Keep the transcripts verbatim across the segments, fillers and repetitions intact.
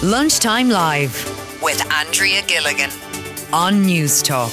Lunchtime Live with Andrea Gilligan on News Talk.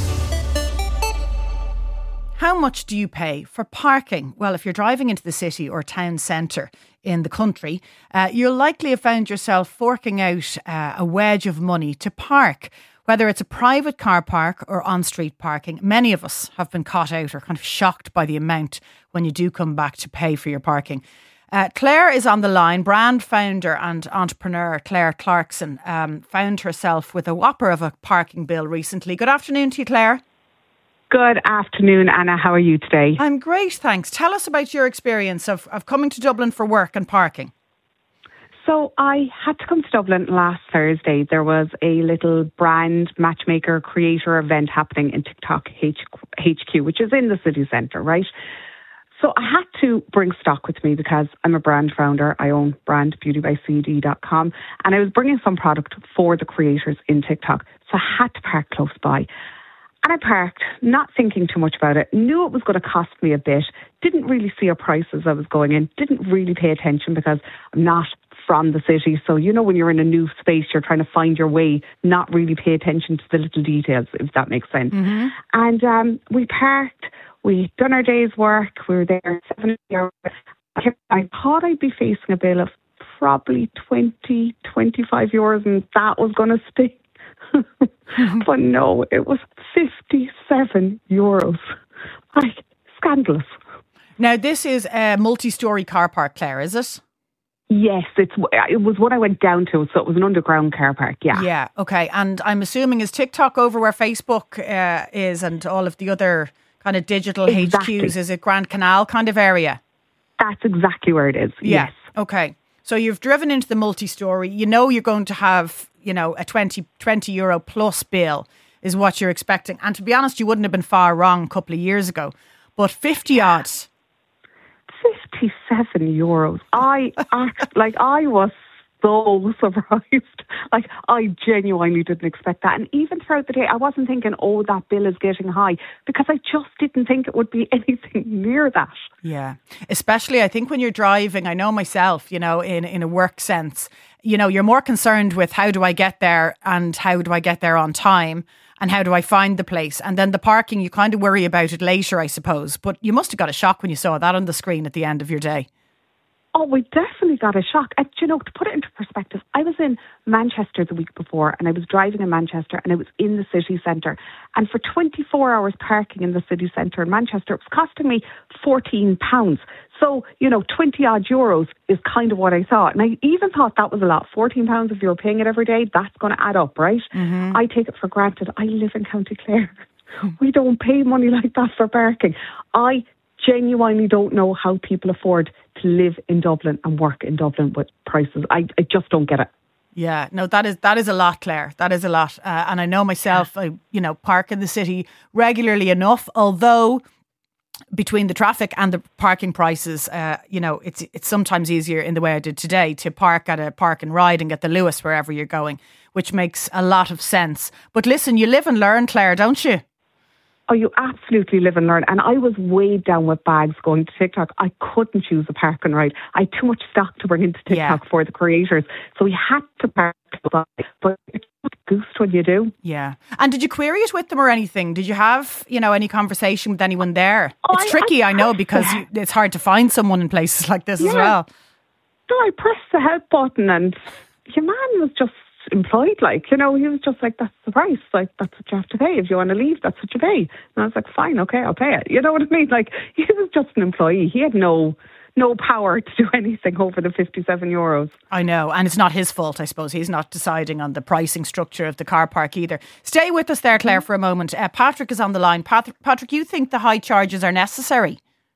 How much do you pay for parking? Well, if you're driving into the city or town centre in the country, uh, you'll likely have found yourself forking out uh, a wedge of money to park. Whether it's a private car park or on-street parking, many of us have been caught out or kind of shocked by the amount when you do come back to pay for your parking. Uh, Claire is on the line. Brand founder and entrepreneur Claire Clarkson um, found herself with a whopper of a parking bill recently. Good afternoon to you, Claire. Good afternoon, Anna. How are you today? I'm great, thanks. Tell us about your experience of, of coming to Dublin for work and parking. So I had to come to Dublin last Thursday. There was a little brand matchmaker creator event happening in TikTok H Q, which is in the city centre, right? So I had to bring stock with me because I'm a brand founder. I own brand beauty by c d dot com, and I was bringing some product for the creators in TikTok. So I had to park close by. And I parked, not thinking too much about it, knew it was going to cost me a bit, didn't really see a price as I was going in, didn't really pay attention because I'm not from the city. So, you know, when you're in a new space, you're trying to find your way, not really pay attention to the little details, if that makes sense. Mm-hmm. And um, we parked. We'd done our day's work. We were there seven hours. I thought I'd be facing a bill of probably twenty, twenty-five euros, and that was going to stick. But no, it was fifty-seven euros. Like, scandalous. Now, this is a multi-storey car park, Claire, is it? Yes, it's, it was what I went down to, so it was an underground car park, yeah. Yeah, okay. And I'm assuming, is TikTok over where Facebook uh, is and all of the other kind of digital exactly. H Qs? Is it Grand Canal kind of area? That's exactly where it is, yeah. Yes. Okay. So you've driven into the multi-storey. You know you're going to have, you know, a twenty, twenty euro plus bill is what you're expecting. And to be honest, you wouldn't have been far wrong a couple of years ago. But fifty odds. fifty-seven euros. I act like I was so surprised. Like, I genuinely didn't expect that. And even throughout the day, I wasn't thinking, oh, that bill is getting high, because I just didn't think it would be anything near that. Yeah. Especially, I think when you're driving, I know myself, you know, in, in a work sense, you know, you're more concerned with how do I get there and how do I get there on time and how do I find the place. And then the parking, you kind of worry about it later, I suppose. But you must have got a shock when you saw that on the screen at the end of your day. Oh, we definitely got a shock. And, you know, to put it into perspective, I was in Manchester the week before and I was driving in Manchester and I was in the city centre. And for twenty-four hours parking in the city centre in Manchester, it was costing me fourteen pounds. So, you know, twenty odd euros is kind of what I thought. And I even thought that was a lot. fourteen pounds if you're paying it every day, that's going to add up, right? Mm-hmm. I take it for granted. I live in County Clare. We don't pay money like that for parking. I genuinely don't know how people afford to live in Dublin and work in Dublin with prices. I, I just don't get it. Yeah, no, that is that is a lot, Claire. That is a lot. Uh, and I know myself, I, you know, park in the city regularly enough, although between the traffic and the parking prices, uh, you know, it's it's sometimes easier in the way I did today to park at a park and ride and get the Lewis wherever you're going, which makes a lot of sense. But listen, you live and learn, Claire, don't you? Oh, you absolutely live and learn. And I was weighed down with bags going to TikTok. I couldn't choose a park and ride. I had too much stock to bring into TikTok yeah. for the creators. So we had to park. But it's a goose when you do. Yeah. And did you query it with them or anything? Did you have, you know, any conversation with anyone there? Oh, it's I, tricky, I, I know, because you, it's hard to find someone in places like this yeah. as well. So I pressed the help button and your man was just employed, like, you know, he was just like, that's the price, like, that's what you have to pay. If you want to leave, that's what you pay. And I was like, fine, okay, I'll pay it. You know what I mean? Like, he was just an employee. He had no no power to do anything over the fifty-seven euros. I know, and it's not his fault, I suppose. He's not deciding on the pricing structure of the car park either. Stay with us there, Claire, for a moment. Uh, Patrick is on the line. Patrick, Patrick, you think the high charges are necessary?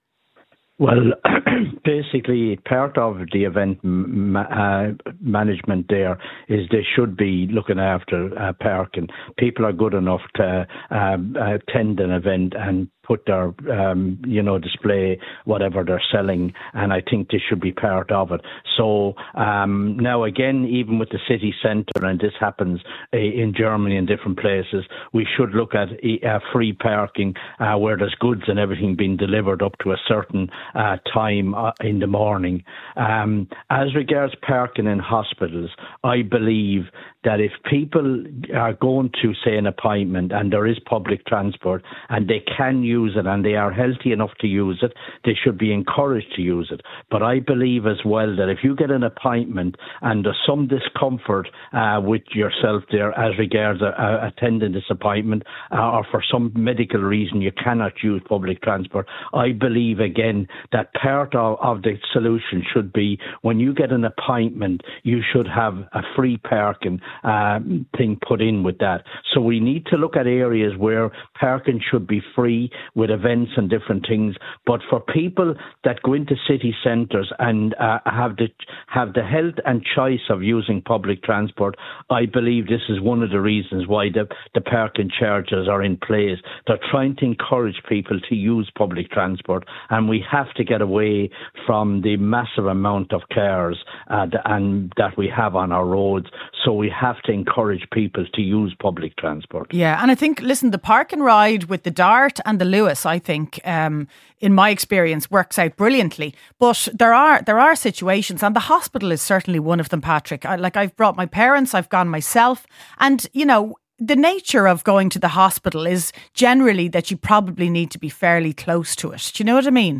Well, basically, part of the event ma- uh, management there is they should be looking after uh, parking. People are good enough to uh, attend an event and put their, um, you know, display whatever they're selling, and I think this should be part of it. So um, now again, even with the city centre, and this happens uh, in Germany and different places, we should look at uh, free parking uh, where there's goods and everything being delivered up to a certain uh, time uh, in the morning. Um, as regards parking in hospitals, I believe that if people are going to, say, an appointment and there is public transport and they can use it and they are healthy enough to use it, they should be encouraged to use it. But I believe as well that if you get an appointment and there's some discomfort uh, with yourself there as regards uh, uh, attending this appointment uh, or for some medical reason you cannot use public transport, I believe again that part of, of the solution should be when you get an appointment, you should have a free parking uh, thing put in with that. So we need to look at areas where parking should be free with events and different things. But for people that go into city centres and uh, have the have the health and choice of using public transport, I believe this is one of the reasons why the, the parking charges are in place. They're trying to encourage people to use public transport, and we have to get away from the massive amount of cars uh, the, and that we have on our roads. So we have to encourage people to use public transport. Yeah, and I think, listen, the park and ride with the Dart and the Lewis, I think, um, in my experience, works out brilliantly. But there are there are situations, and the hospital is certainly one of them, Patrick. I, like I've brought my parents, I've gone myself, and, you know, the nature of going to the hospital is generally that you probably need to be fairly close to it. Do you know what I mean?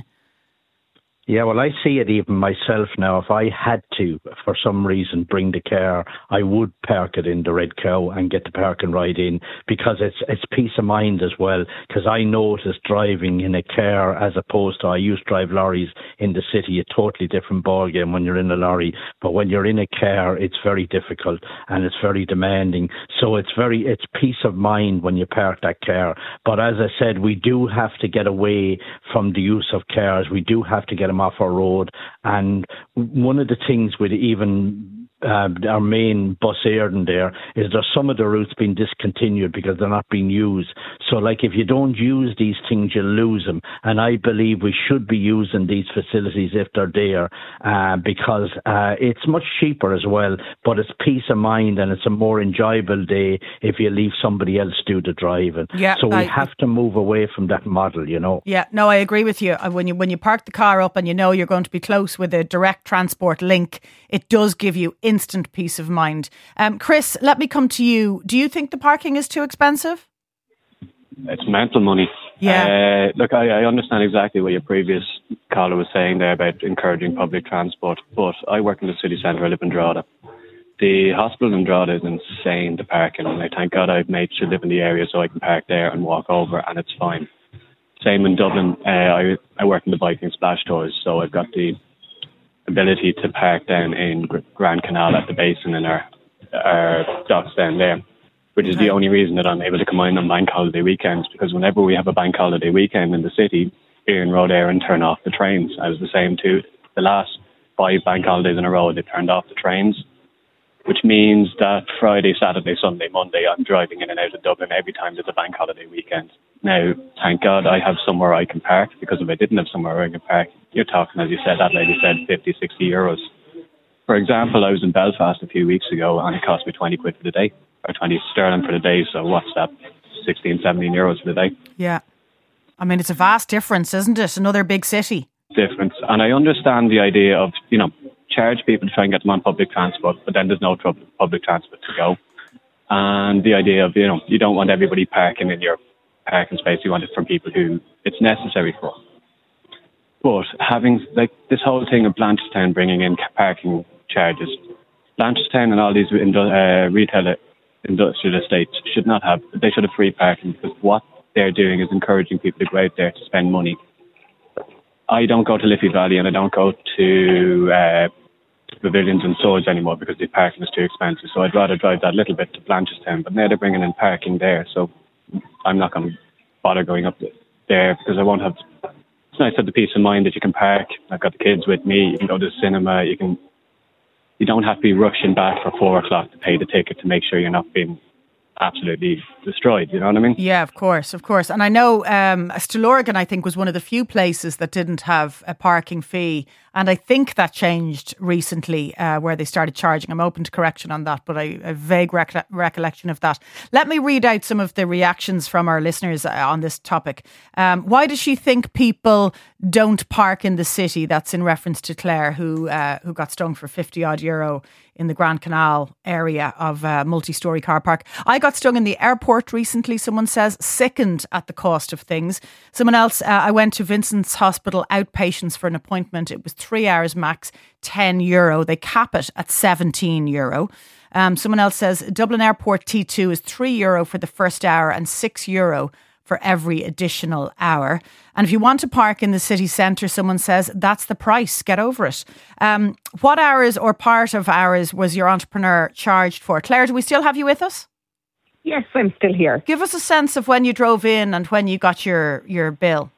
Yeah, well, I see it even myself now. If I had to, for some reason, bring the car, I would park it in the Red Cow and get the park and ride in, because it's it's peace of mind as well. Because I noticed driving in a car as opposed to, I used to drive lorries in the city, a totally different ballgame when you're in a lorry. But when you're in a car, it's very difficult and it's very demanding. So it's very it's peace of mind when you park that car. But as I said, we do have to get away from the use of cars. We do have to get them off our road. And one of the things with even uh, our main bus Éirden there is there's some of the routes being discontinued because they're not being used. So like if you don't use these things, you lose them. And I believe we should be using these facilities if they're there uh, because uh, it's much cheaper as well, but it's peace of mind and it's a more enjoyable day if you leave somebody else do the driving. Yeah, so we I, have to move away from that model, you know. Yeah, no, I agree with you. When you when you park the car up and you know you're going to be close with a direct transport link, it does give you instant peace of mind. Um, Chris, let me come to you. Do you think the parking is too expensive? It's mental money. Yeah. Uh, look, I, I understand exactly what your previous caller was saying there about encouraging public transport, but I work in the city centre. I live in Drogheda. The hospital in Drogheda is insane, the parking, and I thank God I've made to live in the area so I can park there and walk over, and it's fine. Same in Dublin. Uh, I I work in the biking splash tours, so I've got the ability to park down in Grand Canal at the basin in our, our docks down there, which is okay. The only reason that I'm able to come in on bank holiday weekends, because whenever we have a bank holiday weekend in the city, here in Road Éireann turn off the trains. I was the same too. The last five bank holidays in a row, they turned off the trains, which means that Friday, Saturday, Sunday, Monday, I'm driving in and out of Dublin every time there's a bank holiday weekend. Now, thank God I have somewhere I can park, because if I didn't have somewhere I can park, you're talking, as you said, that lady said, fifty, sixty euros. For example, I was in Belfast a few weeks ago and it cost me twenty quid for the day, or twenty sterling for the day. So what's that? sixteen, seventeen euros for the day. Yeah. I mean, it's a vast difference, isn't it? Another big city. Difference. And I understand the idea of, you know, charge people to try and get them on public transport, but then there's no trouble, public transport to go. And the idea of, you know, you don't want everybody parking in your parking space. You want it for people who it's necessary for. But having, like, this whole thing of Blanchardstown bringing in parking charges, Blanchardstown and all these uh, retail industrial estates should not have, they should have free parking, because what they're doing is encouraging people to go out there to spend money. I don't go to Liffey Valley and I don't go to uh, Pavilions and Swords anymore because the parking is too expensive. So I'd rather drive that little bit to Blanchardstown. But now they're bringing in parking there, so I'm not going to bother going up there because I won't have. It's nice to have the peace of mind that you can park. I've got the kids with me. You can go to the cinema. You can. You don't have to be rushing back for four o'clock to pay the ticket to make sure you're not being absolutely destroyed, you know what I mean? Yeah, of course, of course. And I know um, Stillorgan, I think, was one of the few places that didn't have a parking fee. And I think that changed recently uh, where they started charging. I'm open to correction on that, but I, a vague rec- recollection of that. Let me read out some of the reactions from our listeners on this topic. Um, why does she think people don't park in the city? That's in reference to Claire, who uh, who got stung for fifty odd euro in the Grand Canal area of a multi-storey car park. I got stung in the airport recently, someone says, sickened at the cost of things. Someone else, uh, I went to Vincent's Hospital outpatients for an appointment. It was three hours max, ten euro. They cap it at seventeen euro. Um, someone else says, Dublin Airport T two is three euro for the first hour and six euro for every additional hour. And if you want to park in the city centre, someone says, that's the price, get over it. Um, what hours or part of hours was your entrepreneur charged for? Claire, do we still have you with us? Yes, I'm still here. Give us a sense of when you drove in and when you got your, your bill.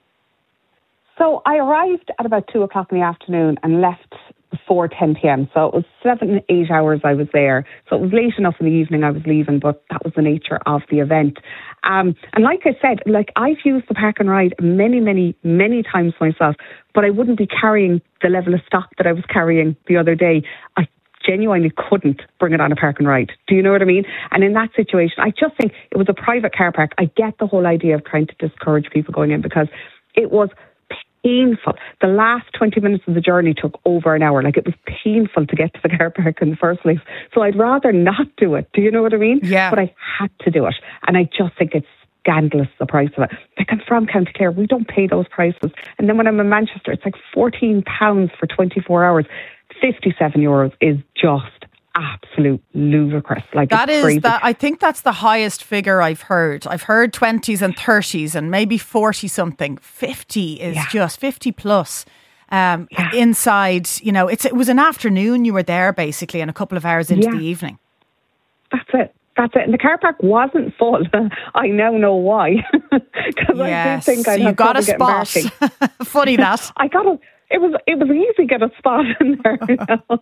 So I arrived at about two o'clock in the afternoon and left before ten p.m. So it was seven, eight hours I was there. So it was late enough in the evening I was leaving, but that was the nature of the event. Um, and like I said, like I've used the park and ride many, many, many times myself, but I wouldn't be carrying the level of stock that I was carrying the other day. I genuinely couldn't bring it on a park and ride. Do you know what I mean? And in that situation, I just think it was a private car park. I get the whole idea of trying to discourage people going in because it was painful. The last twenty minutes of the journey took over an hour. Like it was painful to get to the car park in the first place. So I'd rather not do it. Do you know what I mean? Yeah. But I had to do it. And I just think it's scandalous, the price of it. Like I'm from County Clare, we don't pay those prices. And then when I'm in Manchester, it's like fourteen pounds for twenty-four hours. fifty-seven euros is just absolute ludicrous. Like that it's is crazy. that. I think that's the highest figure I've heard. I've heard twenties and thirties and maybe forty something. Fifty is Yeah. just fifty plus. Um, Yeah. Inside, you know, it's it was an afternoon. You were there basically, and a couple of hours into Yeah. the evening. That's it. That's it. And the car park wasn't full. I now know why. Because Yes, I did think so I'd you have got a trouble spot. getting parking. Funny that. I got a. It was it was easy to get a spot in there. You know?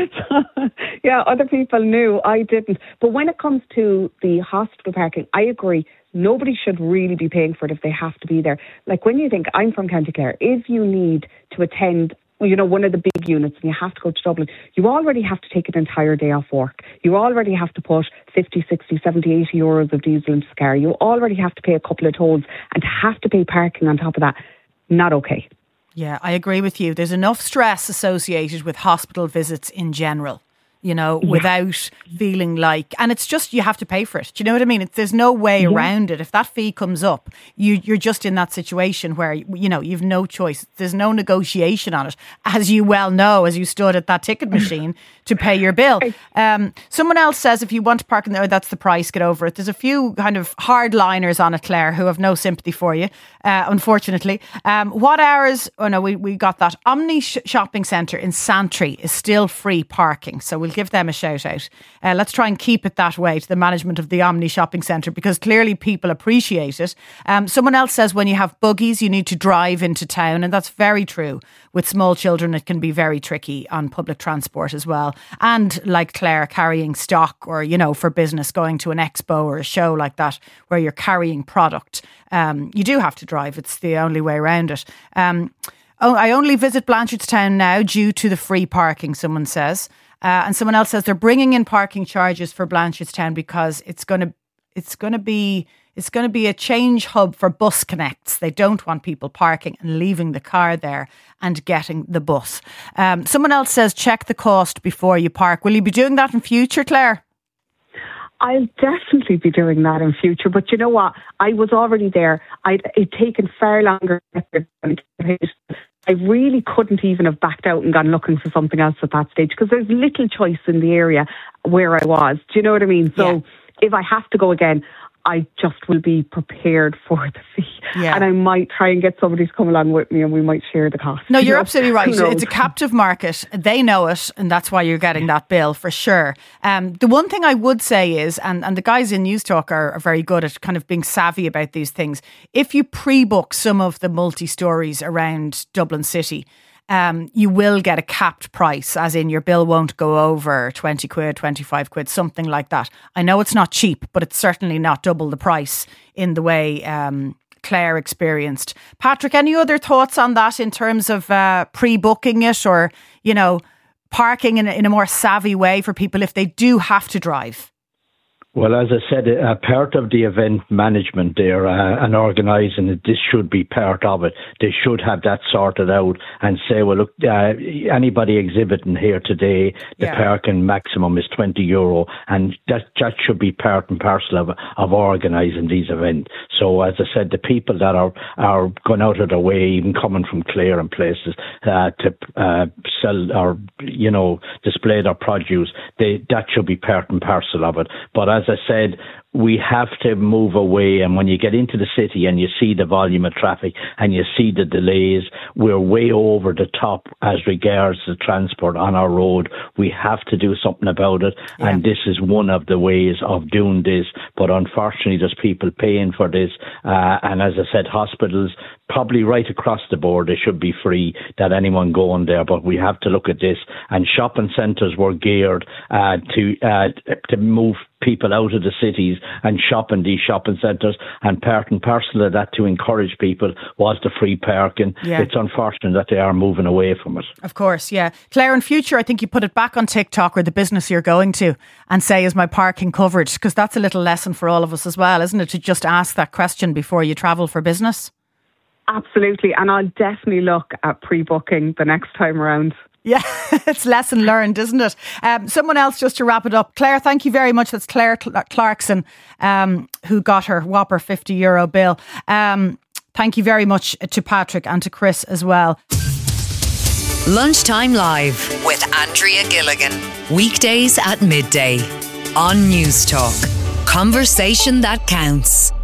So, yeah, other people knew. I didn't. But when it comes to the hospital parking, I agree. Nobody should really be paying for it if they have to be there. Like when you think, I'm from County Clare, if you need to attend, you know, one of the big units and you have to go to Dublin, you already have to take an entire day off work. You already have to put fifty, sixty, seventy, eighty euros of diesel into the car. You already have to pay a couple of tolls and to have to pay parking on top of that. Not okay. Yeah, I agree with you. There's enough stress associated with hospital visits in general, you know, yeah. without feeling like, and it's just, you have to pay for it. Do you know what I mean? It's, there's no way yeah. around it. If that fee comes up, you, you're just in that situation where, you know, you've no choice. There's no negotiation on it, as you well know, as you stood at that ticket machine to pay your bill. Um, someone else says, if you want to park in there, that's the price, get over it. There's a few kind of hardliners on it, Claire, who have no sympathy for you, uh, unfortunately. Um, what hours, oh no, we, we got that. Omni sh- Shopping Centre in Santry is still free parking, so we'll give them a shout out. Uh, let's try and keep it that way to the management of the Omni Shopping Centre, because clearly people appreciate it. Um, someone else says when you have buggies, you need to drive into town, and that's very true. With small children, it can be very tricky on public transport as well. And like Claire, carrying stock or, you know, for business, going to an expo or a show like that where you're carrying product, um, you do have to drive. It's the only way around it. Um, oh, I only visit Blanchardstown now due to the free parking, someone says. Uh, and someone else says they're bringing in parking charges for Blanchardstown because it's going to it's going to be it's going to be a change hub for bus connects. They don't want people parking and leaving the car there and getting the bus. Um, someone else says check the cost before you park. Will you be doing that in future, Claire? I'll definitely be doing that in future. But you know what? I was already there. I'd it'd taken far longer. I really couldn't even have backed out and gone looking for something else at that stage because there's little choice in the area where I was. Do you know what I mean? So yeah. If I have to go again, I just will be prepared for the fee. Yeah. And I might try and get somebody to come along with me and we might share the cost. No, you're you know? absolutely right. It's a captive market. They know it, and that's why you're getting that bill for sure. Um, the one thing I would say is, and, and the guys in News Talk are, are very good at kind of being savvy about these things. If you pre-book some of the multi-stories around Dublin City, um, you will get a capped price, as in your bill won't go over twenty quid, twenty-five quid, something like that. I know it's not cheap, but it's certainly not double the price in the way um, Claire experienced. Patrick, any other thoughts on that in terms of uh, pre-booking it, or, you know, parking in a, in a more savvy way for people if they do have to drive? Well, as I said, a part of the event management there uh, and organising it, this should be part of it. They should have that sorted out and say, well, look, uh, anybody exhibiting here today, the yeah. parking maximum is twenty euro, and that that should be part and parcel of, of organising these events. So, as I said, the people that are, are going out of their way, even coming from Clare and places, uh, to uh, sell or, you know, display their produce, they, that should be part and parcel of it. But as As I said, we have to move away, and when you get into the city and you see the volume of traffic and you see the delays, we're way over the top as regards the transport on our road. We have to do something about it, yeah. and this is one of the ways of doing this. But unfortunately, there's people paying for this, uh, and as I said, hospitals, probably right across the board, they should be free, that anyone going there, but we have to look at this. And shopping centres were geared uh, to uh, to move people out of the cities and shop in these shopping centres, and part and parcel of that to encourage people was the free parking. Yeah. It's unfortunate that they are moving away from it. Of course, yeah. Claire, in future, I think you put it back on TikTok or the business you're going to and say, is my parking covered? Because that's a little lesson for all of us as well, isn't it? To just ask that question before you travel for business. Absolutely. And I'll definitely look at pre-booking the next time around. Yeah, it's lesson learned, isn't it? Um, someone else, just to wrap it up. Claire, thank you very much. That's Claire Clarkson, um, who got her whopper fifty euro bill. Um, thank you very much to Patrick and to Chris as well. Lunchtime Live with Andrea Gilligan. Weekdays at midday on News Talk. Conversation that counts.